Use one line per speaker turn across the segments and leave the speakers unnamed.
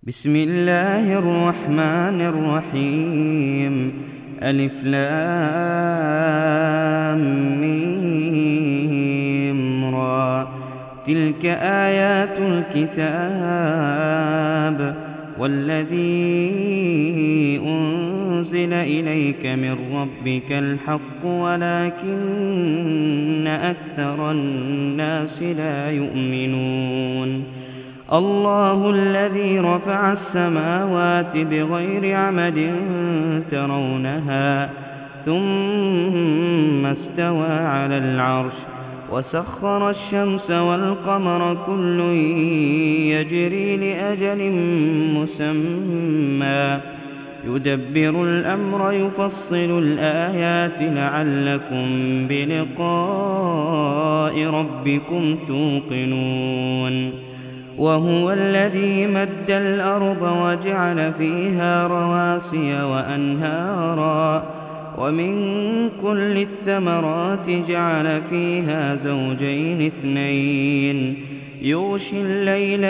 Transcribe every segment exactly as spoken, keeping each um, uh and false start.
بسم الله الرحمن الرحيم. ألف لام ميم را. تلك آيات الكتاب والذي أنزل إليك من ربك الحق ولكن أكثر الناس لا يؤمنون. الله الذي رفع السماوات بغير عمد ترونها ثم استوى على العرش وسخر الشمس والقمر كل يجري لأجل مسمى يدبر الأمر يفصل الآيات لعلكم بلقاء ربكم توقنون. وهو الذي مد الأرض وجعل فيها رواسي وأنهارا ومن كل الثمرات جعل فيها زوجين اثنين يغشي الليل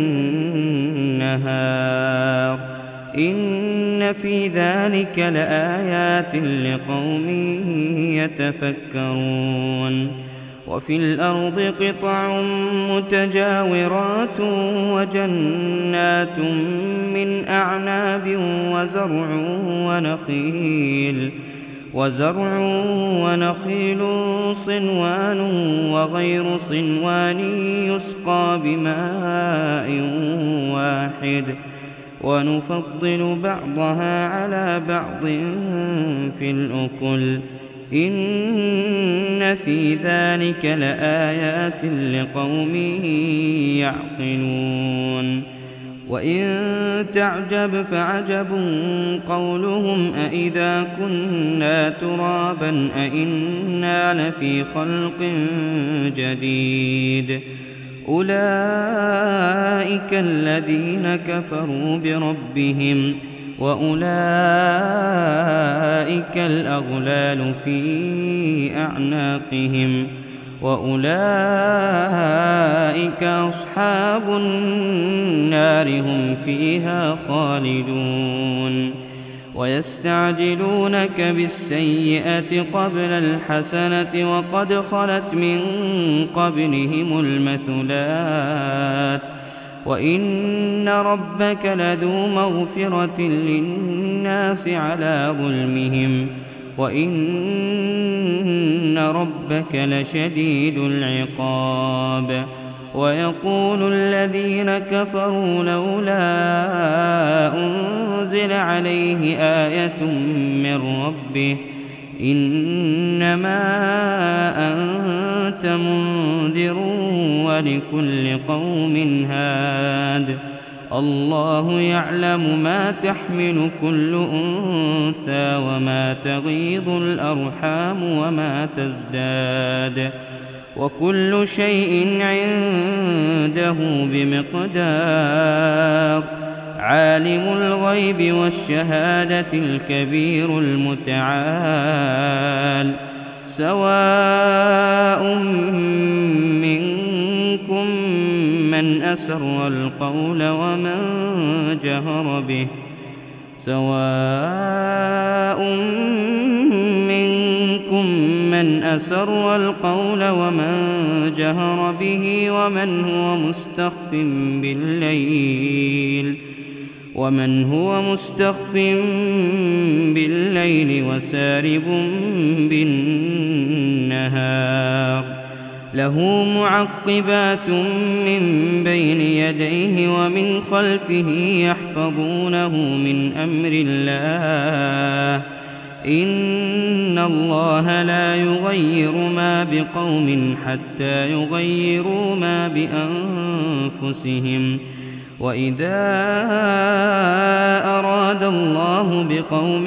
النهار إن في ذلك لآيات لقوم يتفكرون. وفي الأرض قطع متجاورات وجنات من أعناب وزرع ونخيل وزرع ونخيل صنوان وغير صنوان يسقى بماء واحد ونفضل بعضها على بعض في الأكل إن في ذلك لآيات لقوم يعقلون. وإن تعجب فعجب قولهم أإذا كنا ترابا أإنا لفي خلق جديد أولئك الذين كفروا بربهم وأولئك الأغلال في أعناقهم وأولئك أصحاب النار هم فيها خالدون. ويستعجلونك بالسيئة قبل الحسنة وقد خلت من قبلهم المثلات وإن ربك لذو مغفرة للناس على ظلمهم وإن ربك لشديد العقاب. ويقول الذين كفروا لولا أنزل عليه آية من ربه إنما أنت منذر ولكل قوم هاد الله يعلم ما تحمل كل أنثى وما تغيض الأرحام وما تزداد وكل شيء عنده بمقدار. عالم الغيب والشهادة الكبير المتعال. سواء منكم من أسر القول ومن جهر به سواء منكم من أسر القول ومن جهر به ومن هو مستخف بالليل ومن هو مستخف بالليل وسارب بالنهار. له معقبات من بين يديه ومن خلفه يحفظونه من أمر الله إن الله لا يغير ما بقوم حتى يغيروا ما بأنفسهم وإذا أراد الله بقوم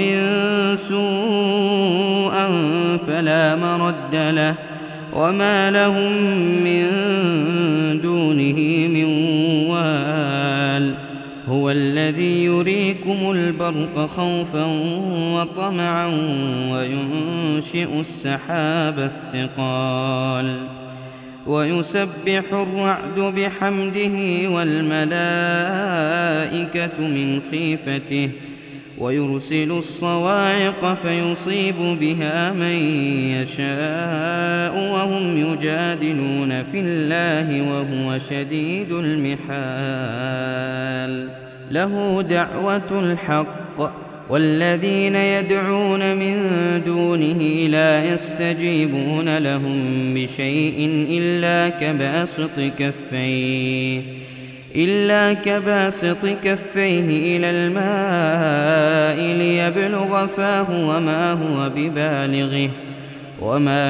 سوءا فلا مرد له وما لهم من دونه من وال. هو الذي يريكم البرق خوفا وطمعا وينشئ السحاب الثقال ويسبح الرعد بحمده والملائكة الملائكة من خيفته ويرسل الصواعق فيصيب بها من يشاء وهم يجادلون في الله وهو شديد المحال له دعوة الحق والذين يدعون من دونه لا يستجيبون لهم بشيء إلا كباسط كفيه إلا كباسط كفيه إلى الماء ليبلغ فاه وما هو ببالغه وما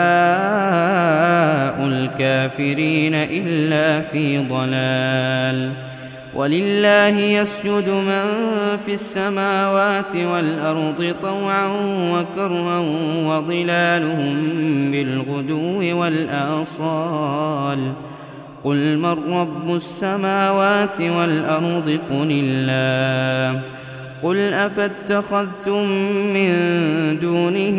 دعاء الكافرين إلا في ضلال ولله يسجد من في السماوات والأرض طوعا وكرها وظلالهم بالغدو والآصال قل من رب السماوات والأرض قل الله قل أفاتخذتم من دونه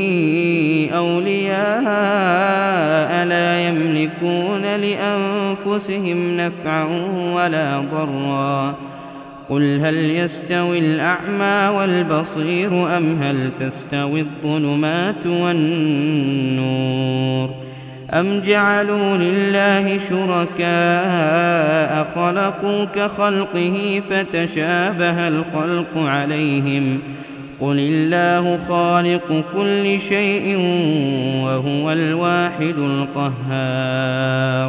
أولياء لا يملكون لأنفسهم نفعا ولا ضرا قل هل يستوي الأعمى والبصير أم هل تستوي الظلمات والنور أم جعلوا لله شركاء خلقوا كخلقه فتشابه الخلق عليهم قل الله خالق كل شيء وهو الواحد القهار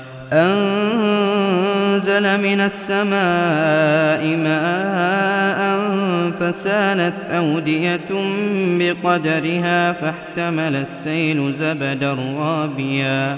أنزل من السماء ماء فسالت أودية بقدرها فاحتمل السيل زبدا رابيا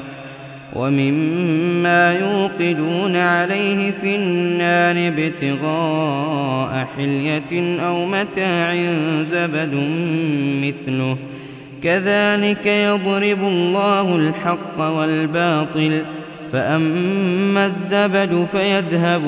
ومما يوقدون عليه في النار ابتغاء حلية أو متاع زبد مثله كذلك يضرب الله الحق والباطل فأما الزبد فيذهب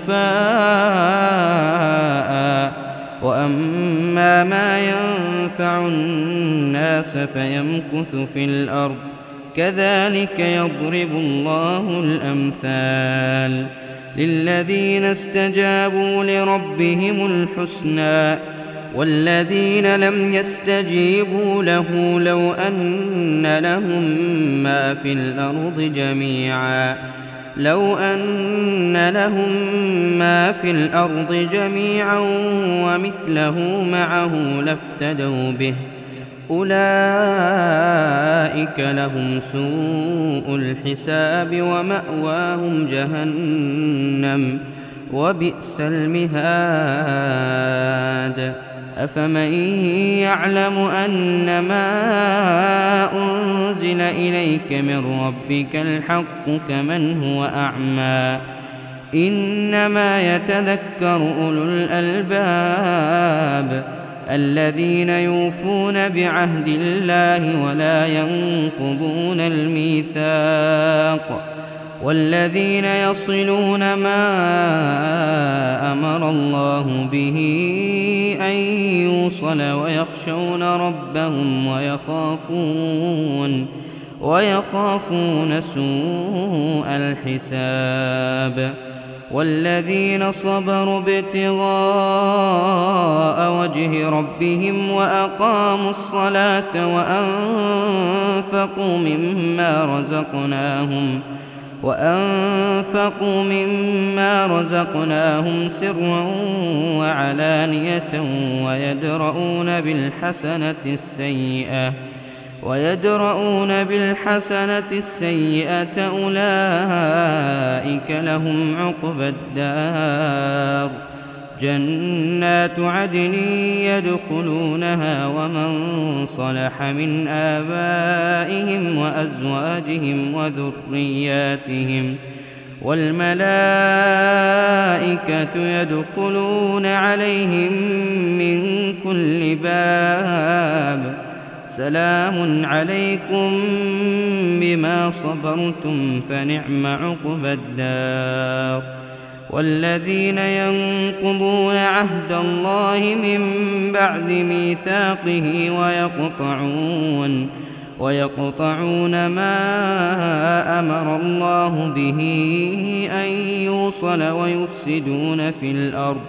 جفاء وأما ما ينفع الناس فيمكث في الأرض كذلك يضرب الله الأمثال للذين استجابوا لربهم الحسنى والذين لم يستجيبوا له لو أن لهم ما في الأرض جميعا لو أن لهم ما في الأرض جميعا ومثله معه لافتدوا به أولئك لهم سوء الحساب ومأواهم جهنم وبئس المهاد أفمن يعلم أنما أنزل إليك من ربك الحق كمن هو أعمى إنما يتذكر أولو الألباب الذين يوفون بعهد الله ولا ينقضون الميثاق والذين يصلون ما أمر الله به أن يوصل ويخشون ربهم ويخافون ويخافون سوء الحساب والذين صبروا ابتغاء وجه ربهم وأقاموا الصلاة وأنفقوا مما رزقناهم وأنفقوا مما رزقناهم سرا وعلانية ويدرؤون بالحسنة السيئة ويدرؤون بالحسنة السيئة أولئك لهم عقبى الدار جنات عدن يدخلونها ومن صلح من آبائهم وأزواجهم وذرياتهم والملائكة يدخلون عليهم من كل باب سلام عليكم بما صبرتم فنعم عقبى الدار والذين ينقضون عهد الله من بعد ميثاقه ويقطعون ويقطعون ما أمر الله به أن يوصل ويفسدون في الأرض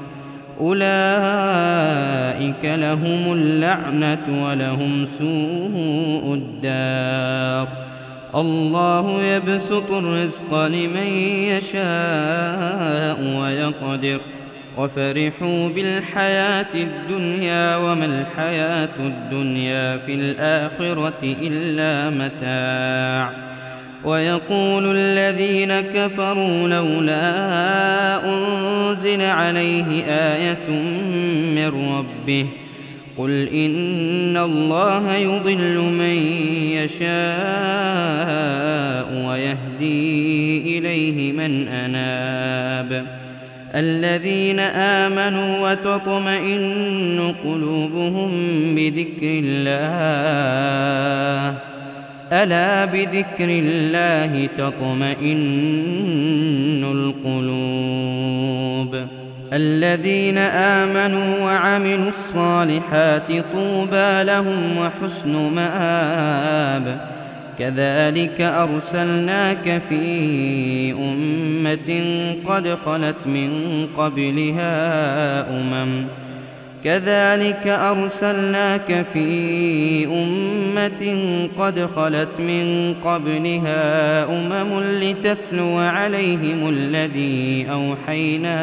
أولئك لهم اللعنة ولهم سوء الدار. الله يبسط الرزق لمن يشاء ويقدر وفرحوا بالحياة الدنيا وما الحياة الدنيا في الآخرة إلا متاع. ويقول الذين كفروا لولا أنزل عليه آية من ربه قل إن الله يضل من يشاء ويهدي إليه من أناب. الذين آمنوا وتطمئن قلوبهم بذكر الله ألا بذكر الله تطمئن القلوب. الذين آمنوا وعملوا الصالحات طوبى لهم وحسن مآب. كذلك أرسلناك في أمة قد خلت من قبلها أمم كذلك أرسلناك في أمة قد خلت من قبلها أمم لتتلو عليهم الذي أوحينا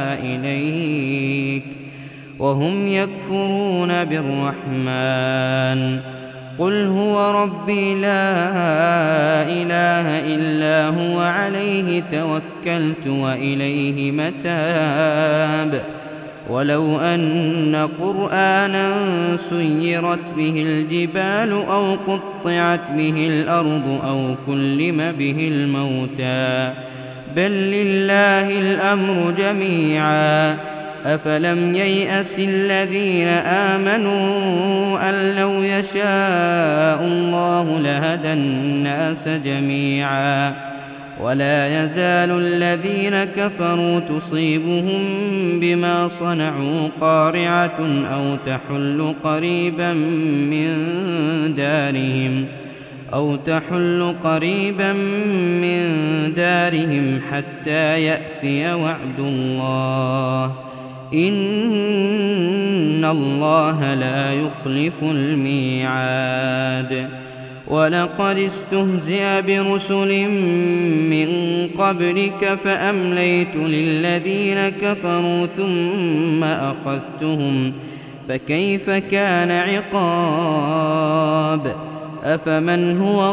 إليك وهم يكفرون بالرحمن قل هو ربي لا إله إلا هو عليه توكلت وإليه متاب. ولو أن قرآنا سيرت به الجبال أو قطعت به الأرض أو كلم به الموتى بل لله الأمر جميعا أفلم ييأس الذين آمنوا أن لو يشاء الله لهدى الناس جميعا ولا يزال الذين كفروا تصيبهم بما صنعوا قارعة أو تحل قريبا من دارهم أو تحل قريبا من دارهم حتى يأتي وعد الله إن الله لا يخلف الميعاد. ولقد استهزئ برسل من قبلك فأمليت للذين كفروا ثم أخذتهم فكيف كان عقاب. أفمن هو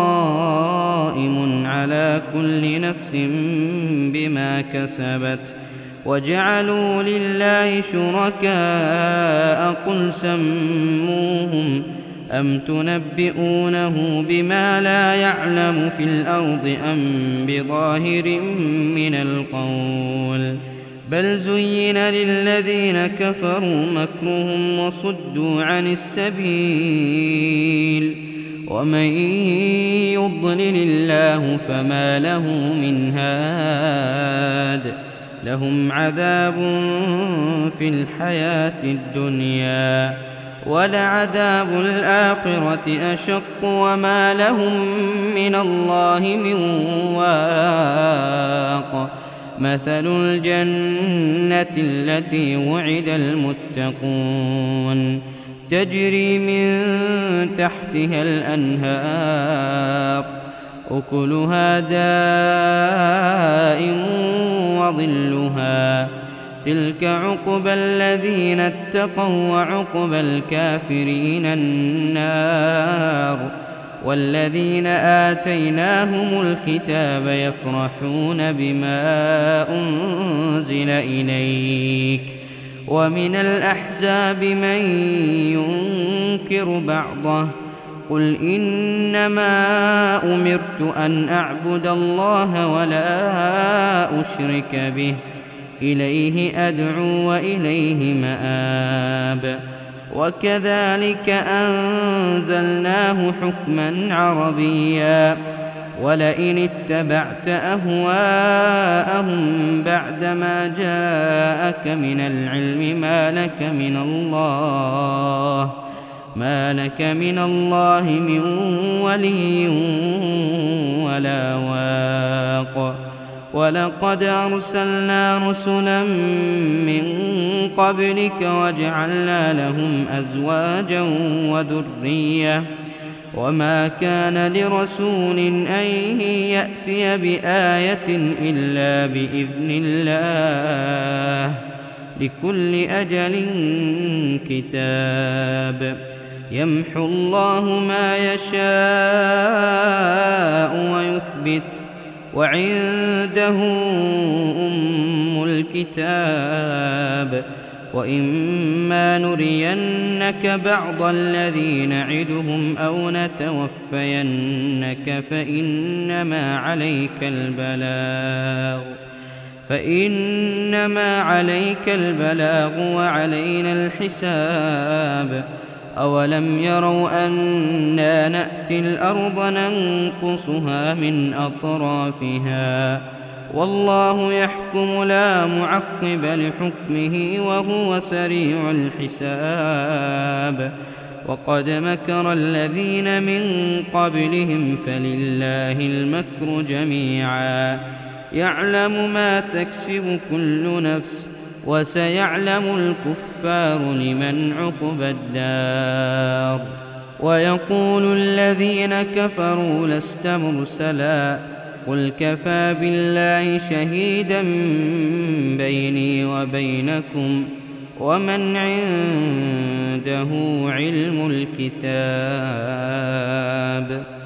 قائم على كل نفس بما كسبت وجعلوا لله شركاء قل سموهم أم تنبئونه بما لا يعلم في الأرض أم بظاهر من القول بل زين للذين كفروا مكرهم وصدوا عن السبيل ومن يضلل الله فما له من هاد. لهم عذاب في الحياة الدنيا ولعذاب الآخرة أشق وما لهم من الله من واق. مثل الجنة التي وعد المتقون تجري من تحتها الأنهار أكلها دائم وظلها تلك عقبى الذين اتقوا وعقبى الكافرين النار. والذين آتيناهم الكتاب يفرحون بما أنزل إليك ومن الأحزاب من ينكر بعضه قل إنما أمرت أن أعبد الله ولا أشرك به إليه أدعو وإليه مآب. وكذلك أنزلناه حكما عربيا ولئن اتبعت أهواءهم بعدما جاءك من العلم ما لك من الله ما لك من الله من ولي ولا واق ولقد أرسلنا رسلا من قبلك وجعلنا لهم أزواجا وذرية وما كان لرسول أن يأتي بآية إلا بإذن الله لكل أجل كتاب يمحو الله ما يشاء ويثبت وعنده أم الكتاب وإما نرينك بعض الذي نعدهم أو نتوفينك فإنما عليك البلاغ فإنما عليك البلاغ وعلينا الحساب أولم يروا أنا نأتي الأرض ننقصها من أطرافها والله يحكم لا معقب لحكمه وهو سريع الحساب وقد مكر الذين من قبلهم فلله المكر جميعا يعلم ما تكسب كل نفس وسيعلم الكفار لمن عقبى الدار ويقول الذين كفروا لست مرسلا قل كفى بالله شهيدا بيني وبينكم ومن عنده علم الكتاب